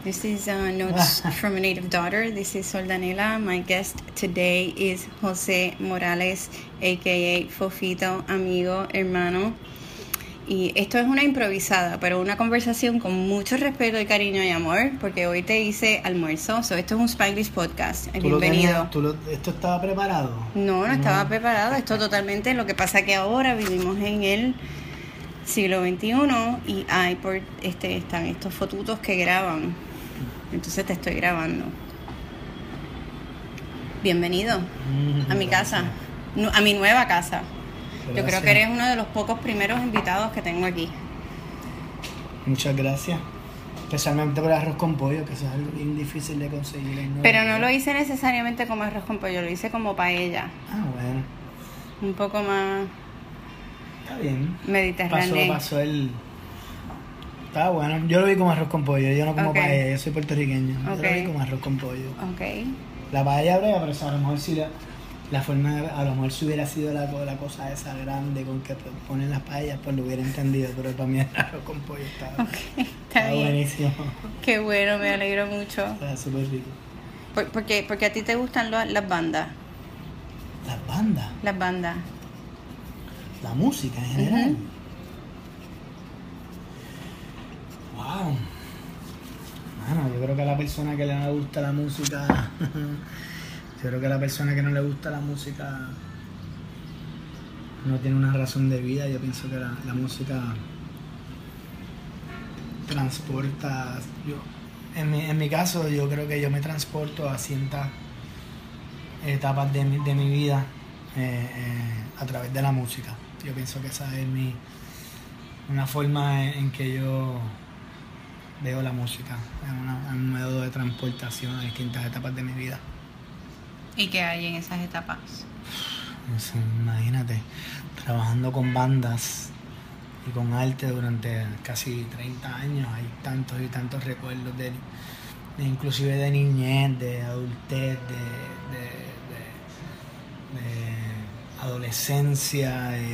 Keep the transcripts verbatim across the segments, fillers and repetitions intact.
This is uh, Notes from a Native Daughter. This is Sol Danela. My guest today is José Morales, a k a. Fofito, amigo, hermano. Y esto es una improvisada, pero una conversación con mucho respeto y cariño y amor, porque hoy te hice almuerzo. So, esto es un Spanglish podcast. ¿Tú Bienvenido. Lo tenías, ¿tú lo, ¿Esto estaba preparado? No, no estaba no. preparado. Esto totalmente. Lo que pasa que ahora vivimos en el siglo veintiuno y hay por este están estos fotutos que graban. Entonces te estoy grabando. Bienvenido mm, a mi gracias. casa, a mi nueva casa. Gracias. Yo creo que eres uno de los pocos primeros invitados que tengo aquí. Muchas gracias. Especialmente por el arroz con pollo, que eso es algo bien difícil de conseguir. ¿No? Pero no lo hice necesariamente como arroz con pollo, lo hice como paella. Ah, bueno. Un poco más... Está bien. Mediterráneo. Pasó, pasó el... Está bueno. Yo lo vi como arroz con pollo. Yo no como okay. paella. Yo soy puertorriqueño. Okay. Yo lo vi como arroz con pollo. Ok. La paella brega, pero eso, a lo mejor sí la, la forma... A lo mejor si hubiera sido la, la cosa esa grande con que ponen las paellas, pues lo hubiera entendido. Pero para mí el arroz con pollo estaba... Ok. Está, está bien. buenísimo. Qué bueno. Me alegro mucho. Está súper rico. ¿Por, por qué? Porque a ti te gustan lo, las bandas. ¿Las bandas? Las bandas. La música en general. Uh-huh. Wow. Mano, yo creo que a la persona que le gusta la música, yo creo que a la persona que no le gusta la música no tiene una razón de vida. Yo pienso que la, la música transporta. Yo, en mi, en mi caso, yo creo que yo me transporto a ciertas etapas de mi, de mi vida eh, eh, a través de la música. Yo pienso que esa es mi una forma en, en que yo veo la música, es una, un modo de transportación a distintas etapas de mi vida. ¿Y qué hay en esas etapas? No sé, imagínate, trabajando con bandas y con arte durante casi treinta años, hay tantos y tantos recuerdos de, de inclusive de niñez, de adultez, de, de, de, de adolescencia, de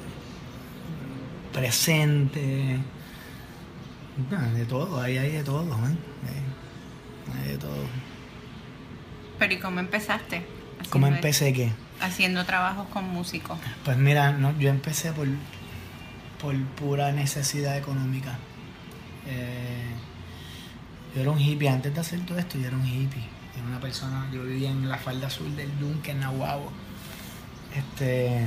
presente, de todo, ahí hay de todo, ¿eh? Hay de todo. Pero ¿y cómo empezaste? ¿Cómo empecé qué? Haciendo trabajos con músicos. Pues mira, no, yo empecé por, por pura necesidad económica. Eh, yo era un hippie, antes de hacer todo esto yo era un hippie. Era una persona, yo vivía en la falda sur del Dunque, en Nahuabo. Este...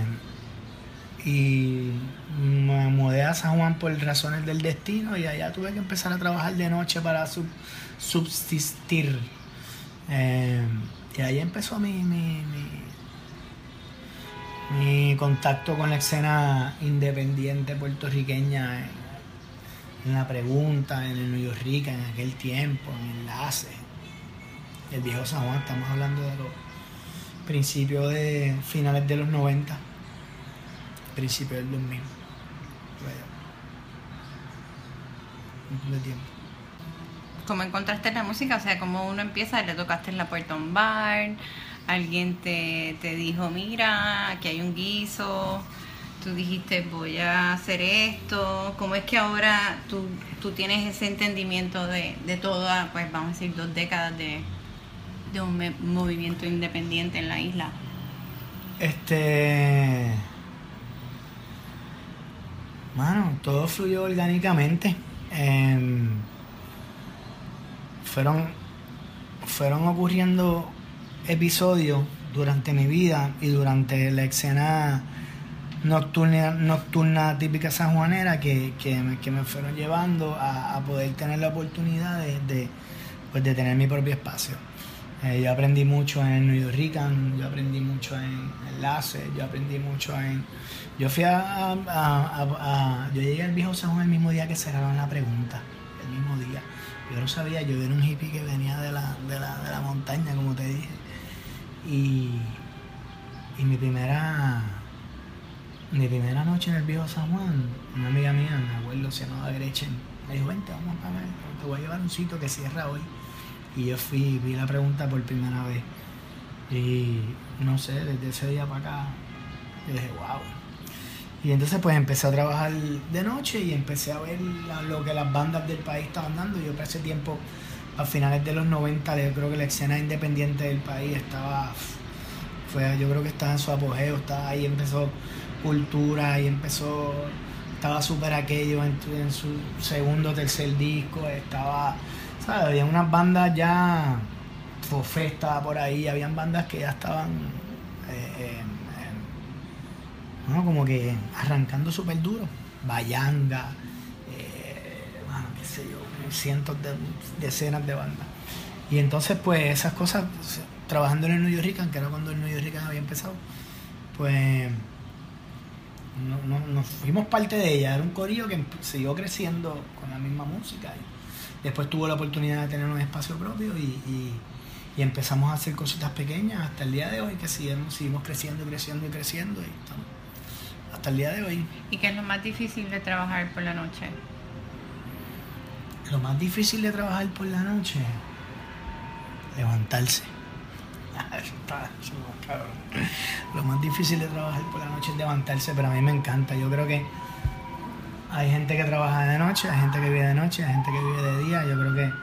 Y me mudé a San Juan por razones del destino y allá tuve que empezar a trabajar de noche para sub, subsistir. Eh, y ahí empezó mi, mi, mi, mi contacto con la escena independiente puertorriqueña en, en La Pregunta, en el New York Rica, en aquel tiempo, en Enlace, el viejo San Juan. Estamos hablando de los principios de finales de los noventa. Principio del dos mil. Un de tiempo. ¿Cómo encontraste la música? O sea, ¿cómo uno empieza? ¿Le tocaste en la puerta a un bar? ¿Alguien te, te dijo, mira, aquí hay un guiso? ¿Tú dijiste, voy a hacer esto? ¿Cómo es que ahora tú, tú tienes ese entendimiento de, de toda, pues vamos a decir, dos décadas de, de un me- movimiento independiente en la isla? Este... Mano, todo fluyó orgánicamente. Eh, fueron, fueron ocurriendo episodios durante mi vida y durante la escena nocturna, nocturna típica sanjuanera que, que, me, que me fueron llevando a, a poder tener la oportunidad de, de, pues de tener mi propio espacio. Eh, yo aprendí mucho en New York Rican, yo aprendí mucho en Enlace, yo aprendí mucho en... Yo fui a, a, a, a... Yo llegué al viejo San Juan el mismo día que cerraron La Pregunta, el mismo día. Yo no sabía, yo era un hippie que venía de la, de la, de la montaña, como te dije. Y, y mi primera... Mi primera noche en el viejo San Juan, una amiga mía, me acuerdo, se llamaba Gretchen, me dijo, vente, vamos a ver, te voy a llevar a un sitio que cierra hoy. Y yo fui, vi La Pregunta por primera vez. Y no sé, desde ese día para acá, yo dije, wow. Y entonces pues empecé a trabajar de noche y empecé a ver la, lo que las bandas del país estaban dando. Yo para ese tiempo a finales de los noventa, yo creo que la escena independiente del país estaba, fue, yo creo que estaba en su apogeo, estaba ahí, empezó Cultura, ahí empezó, estaba Súper Aquello en, en su segundo o tercer disco, estaba, ¿sabes? Había unas bandas ya, Fofé estaba por ahí, habían bandas que ya estaban, eh, eh, eh, ¿no? Como que arrancando súper duro, Bayanga, eh, bueno, qué sé yo, cientos de decenas de bandas. Y entonces pues esas cosas, trabajando en el New York Rican, que era cuando el New York Rican había empezado, pues no, no, nos fuimos parte de ella. Era un corillo que siguió creciendo con la misma música y después tuvo la oportunidad de tener un espacio propio y, y, y empezamos a hacer cositas pequeñas hasta el día de hoy, que seguimos, seguimos creciendo y creciendo y creciendo y estamos hasta el día de hoy. ¿Y qué es lo más difícil de trabajar por la noche? Lo más difícil de trabajar por la noche, levantarse. Lo más difícil de trabajar por la noche es levantarse, pero a mí me encanta. Yo creo que hay gente que trabaja de noche, hay gente que vive de noche, hay gente que vive de día. Yo creo que,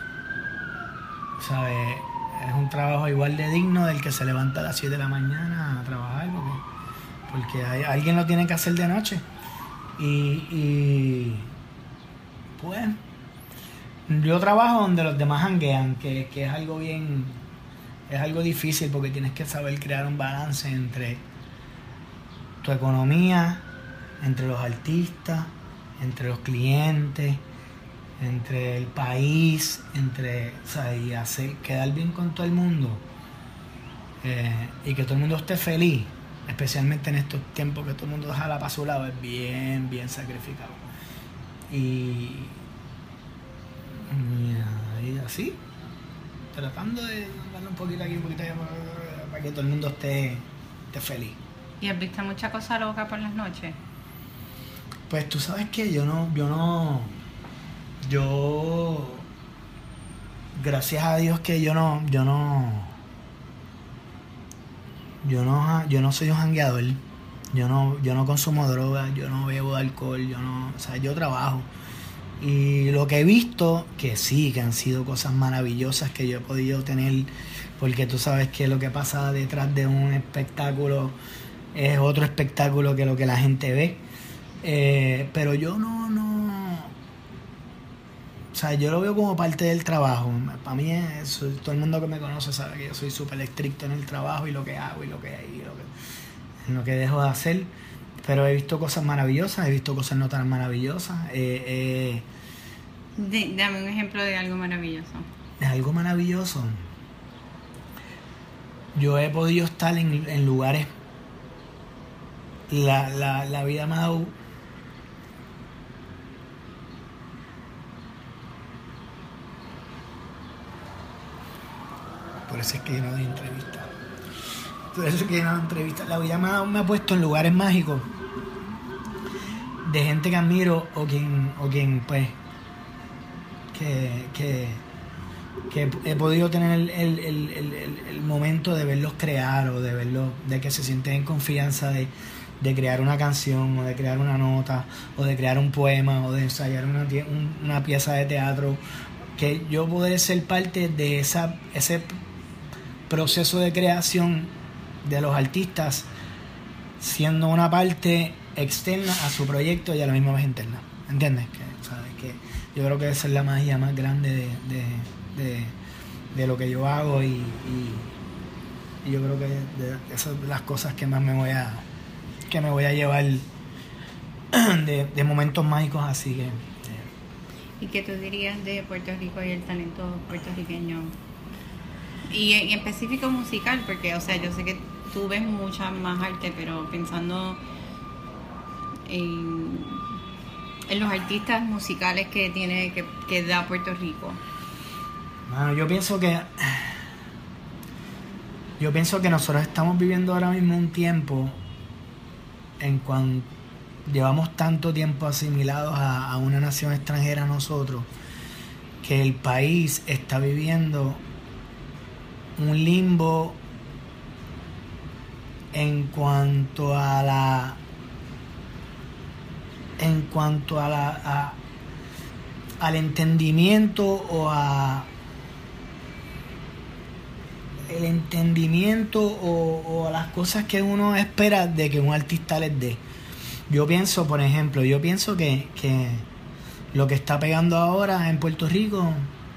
¿sabes? Es un trabajo igual de digno del que se levanta a las siete de la mañana a trabajar, porque, porque hay, alguien lo tiene que hacer de noche. Y, y pues yo trabajo donde los demás janguean, que, que es algo bien, es algo difícil porque tienes que saber crear un balance entre tu economía, entre los artistas, entre los clientes, entre el país, entre, o sea, y hacer, quedar bien con todo el mundo, eh, y que todo el mundo esté feliz, especialmente en estos tiempos que todo el mundo deja la paz a su lado, es bien, bien sacrificado. Y Y así, tratando de darle un poquito aquí, un poquito allá, para que todo el mundo esté, esté feliz. ¿Y has visto mucha cosa loca por las noches? Pues tú sabes que yo no, yo no, yo, gracias a Dios que yo no, yo no, yo no, yo no soy un jangueador, yo no, yo no consumo drogas, yo no bebo alcohol, yo no, o sea, yo trabajo. Y lo que he visto, que sí, que han sido cosas maravillosas que yo he podido tener, porque tú sabes que lo que pasa detrás de un espectáculo es otro espectáculo que lo que la gente ve. Eh, pero yo no, no... O sea, yo lo veo como parte del trabajo. Para mí, es, todo el mundo que me conoce sabe que yo soy súper estricto en el trabajo y lo que hago y lo que, y lo que, en lo que dejo de hacer. Pero he visto cosas maravillosas, he visto cosas no tan maravillosas. Eh, eh, D- dame un ejemplo de algo maravilloso. Es algo maravilloso. Yo he podido estar en, en lugares... La, la, la vida me ha dado... Por eso es que yo no doy entrevistas. Por eso es que yo no doy entrevistas. La vida me ha, me ha puesto en lugares mágicos de gente que admiro o quien, o quien pues, que, que, que he podido tener el, el, el, el, el momento de verlos crear o de verlos, de que se sienten en confianza de, de crear una canción o de crear una nota o de crear un poema o de ensayar una, una pieza de teatro, que yo poder ser parte de esa, ese proceso de creación de los artistas, siendo una parte externa a su proyecto y a la misma vez interna, ¿entiendes? Que, ¿sabes? Que yo creo que esa es la magia más grande de, de, de, de lo que yo hago y, y, y yo creo que de, esas son las cosas que más me voy a que me voy a llevar de, de momentos mágicos así que... ¿Y qué tú dirías de Puerto Rico y el talento puertorriqueño? Y en específico musical, porque, o sea, yo sé que tú ves mucha más arte, pero pensando en, en los artistas musicales que tiene, que, que da Puerto Rico. Bueno, yo pienso que yo pienso que nosotros estamos viviendo ahora mismo un tiempo en cuanto llevamos tanto tiempo asimilados a, a una nación extranjera nosotros, que el país está viviendo un limbo en cuanto a la en cuanto a la a, al entendimiento o a entendimiento o, o a las cosas que uno espera de que un artista les dé. Yo pienso, por ejemplo, yo pienso que, que lo que está pegando ahora en Puerto Rico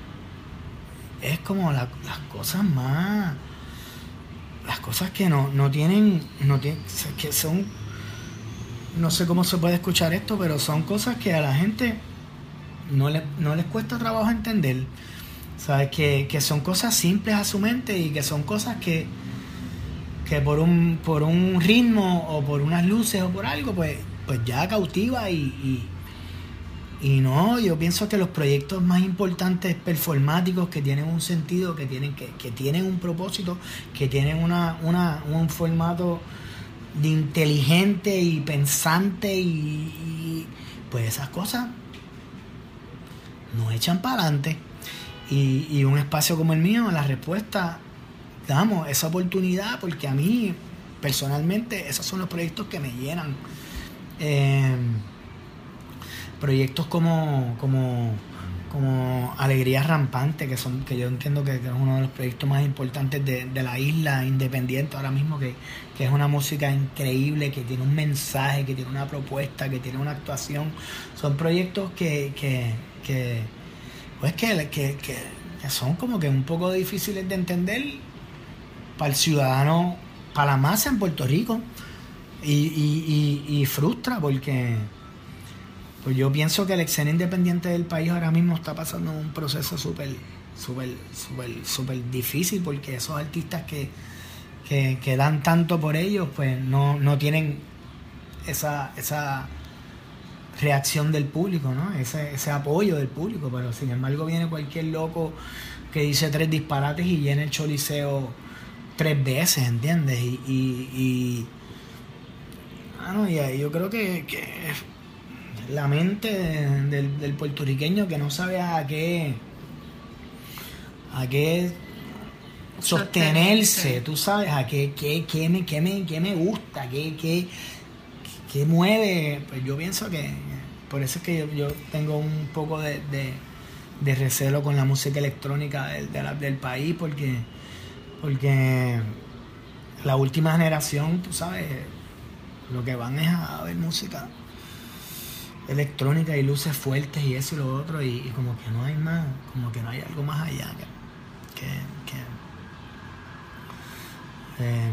es como la, las cosas más, las cosas que no, no tienen, no tienen, que son, no sé cómo se puede escuchar esto, pero son cosas que a la gente no les, no les cuesta trabajo entender. ¿Sabes? Que, que son cosas simples a su mente y que son cosas que, que por un por un ritmo o por unas luces o por algo, pues, pues ya cautiva y, y, y no, yo pienso que los proyectos más importantes performáticos que tienen un sentido, que tienen, que, que tienen un propósito, que tienen una, una, un formato de inteligente y pensante y, y pues esas cosas nos echan para adelante. Y, y un espacio como el mío, la respuesta, damos esa oportunidad porque a mí, personalmente, esos son los proyectos que me llenan. Eh, proyectos como, como, como Alegría Rampante, que son que yo entiendo que, que es uno de los proyectos más importantes de, de la isla independiente ahora mismo, que, que es una música increíble, que tiene un mensaje, que tiene una propuesta, que tiene una actuación. Son proyectos que... que, que pues que, que, que, que son como que un poco difíciles de entender para el ciudadano, para la masa en Puerto Rico, y, y, y, y frustra porque pues yo pienso que la escena independiente del país ahora mismo está pasando un proceso súper súper súper súper difícil porque esos artistas que, que, que dan tanto por ellos pues no, no tienen esa esa reacción del público, ¿no? Ese, ese apoyo del público, pero sin embargo viene cualquier loco que dice tres disparates y llena el Choliseo tres veces, ¿entiendes? Y, y, y bueno, y ahí yo creo que, que la mente del, del puertorriqueño que no sabe a qué a qué sostenerse, tú sabes, a qué, qué, qué, me, qué, me, qué me gusta, qué, qué que mueve, pues yo pienso que por eso es que yo, yo tengo un poco de, de, de recelo con la música electrónica del, de la, del país porque porque la última generación, tú sabes, lo que van es a ver música electrónica y luces fuertes y eso y lo otro y, y como que no hay más, como que no hay algo más allá que, que, que eh,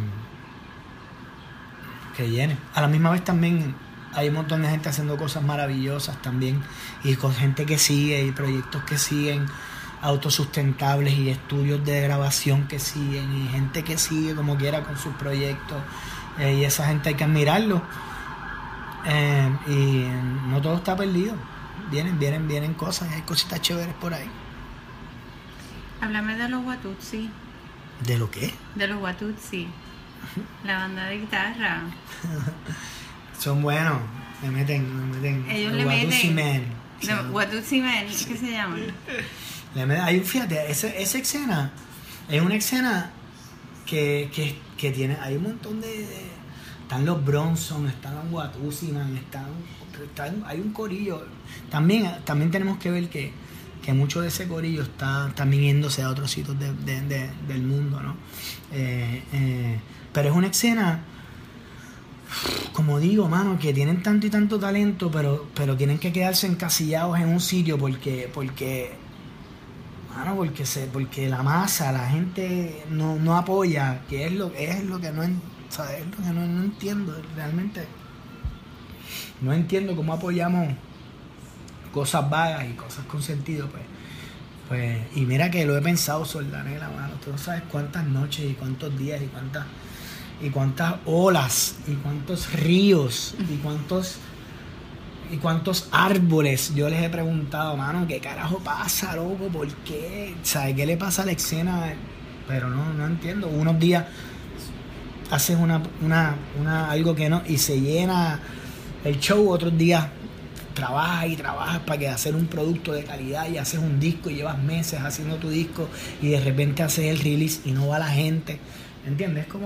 que llene. A la misma vez también hay un montón de gente haciendo cosas maravillosas también y con gente que sigue y proyectos que siguen autosustentables y estudios de grabación que siguen y gente que sigue como quiera con sus proyectos eh, y esa gente hay que admirarlo eh, y no todo está perdido, vienen, vienen, vienen cosas, hay cositas chéveres por ahí. Háblame de los Watusi. ¿De lo qué? De los Watusi. La banda de guitarra. Son buenos. Me meten, me meten. Ellos los le Watusi meten. Men. No, Watusi Men, ¿qué se llaman? Le meten, hay, fíjate, esa, esa escena es una escena que, que, que tiene. Hay un montón de. de están los Bronson, están los Watusi Man, están, están. Hay un corillo. También, también tenemos que ver que. que mucho de ese corillo está también yéndose a otros sitios de, de, de, del mundo, ¿no? Eh, eh, pero es una escena, como digo, mano, que tienen tanto y tanto talento, pero, pero tienen que quedarse encasillados en un sitio porque, porque, mano, porque se, porque la masa, la gente no, no apoya, que es lo, es lo que no, ¿sabes? Es lo que no, no entiendo realmente. No entiendo cómo apoyamos cosas vagas y cosas con sentido, pues, pues, y mira que lo he pensado, Soldanela, mano, tú no sabes cuántas noches y cuántos días y cuántas y cuántas olas y cuántos ríos y cuántos y cuántos árboles yo les he preguntado, mano, ¿qué carajo pasa, loco? ¿Por qué? ¿Sabes qué le pasa a la escena? Pero no, no entiendo. Unos días haces una, una, una algo que no y se llena el show, otros días trabajas y trabajas para que hacer un producto de calidad y haces un disco y llevas meses haciendo tu disco y de repente haces el release y no va la gente, ¿entiendes? Es como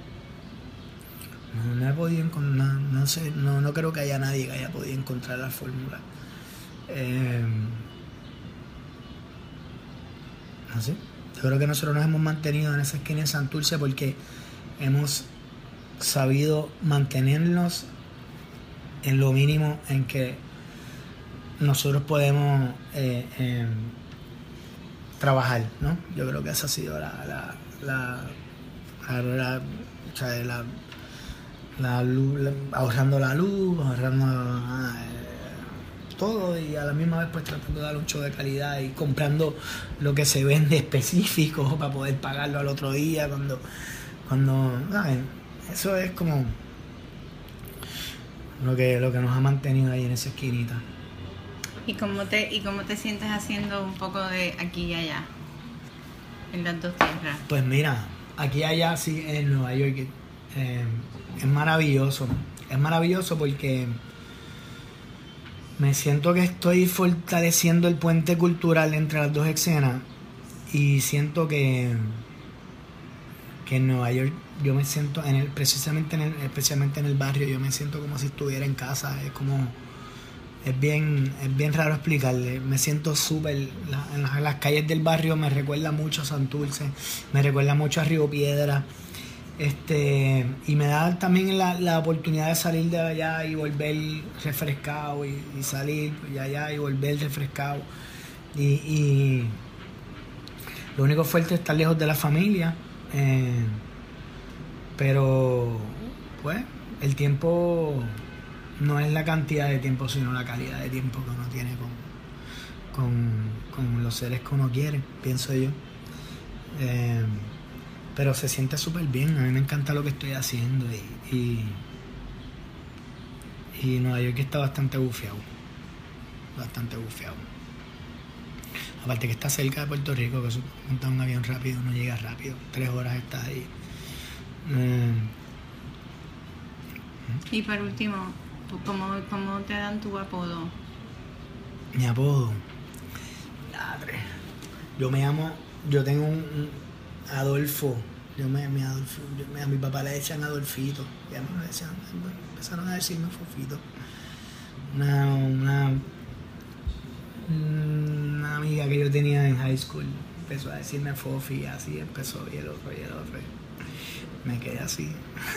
no, no he podido encontrar, no, no sé, no, no creo que haya nadie que haya podido encontrar la fórmula. Eh, no sé, Yo creo que nosotros nos hemos mantenido en esa esquina de Santurce porque hemos sabido mantenernos en lo mínimo en que nosotros podemos eh, eh, trabajar, ¿no? Yo creo que esa ha sido la la la, la, la, o sea, la, la luz, la, ahorrando la luz, ahorrando eh, todo, y a la misma vez pues tratando de dar un show de calidad y comprando lo que se vende específico para poder pagarlo al otro día cuando cuando ¿saben? Eso es como lo que lo que nos ha mantenido ahí en esa esquinita. ¿Y cómo te, y cómo te sientes haciendo un poco de aquí y allá, en las dos tierras? Pues mira, aquí y allá sí, en Nueva York, eh, es maravilloso. Es maravilloso porque me siento que estoy fortaleciendo el puente cultural entre las dos escenas y siento que, que en Nueva York yo me siento, en el, precisamente en el, especialmente en el barrio, yo me siento como si estuviera en casa. Es como... Es bien, es bien raro explicarle. Me siento súper... La, en, las, en las calles del barrio me recuerda mucho a Santurce, me recuerda mucho a Río Piedra. Este, y me da también la, la oportunidad de salir de allá y volver refrescado. Y, y salir de allá y volver refrescado. Y, y lo único fuerte es estar lejos de la familia. Eh, pero, pues, el tiempo... No es la cantidad de tiempo, sino la calidad de tiempo que uno tiene con, con, con los seres que uno quiere, pienso yo. Eh, pero se siente súper bien, a mí me encanta lo que estoy haciendo y, y, y Nueva York está bastante bufiado, bastante bufiado. Aparte que está cerca de Puerto Rico, que eso monta un avión rápido, uno llega rápido, tres horas está ahí. Eh, y por último, ¿Cómo, ¿Cómo te dan tu apodo? Mi apodo. Madre. Yo me llamo. Yo tengo un, un Adolfo. Yo me, mi Adolfo yo, me, a mi papá le decían Adolfito. Ya me lo decían. Empezaron a decirme Fofito. Una, una. Una amiga que yo tenía en high school empezó a decirme Fofi. Y así empezó. Y el otro, y el otro. Me quedé así.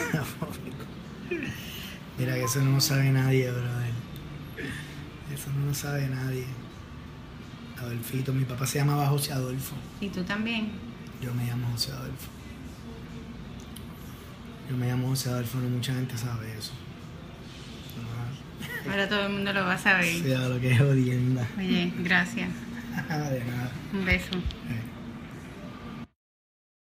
Mira que eso no lo sabe nadie, brother. Eso no lo sabe nadie. Adolfito, mi papá se llamaba José Adolfo. ¿Y tú también? Yo me llamo José Adolfo. Yo me llamo José Adolfo, no mucha gente sabe eso. No. Ahora todo el mundo lo va a saber. Sí, a lo que es jodienda. Oye, gracias. De nada. Un beso. Eh.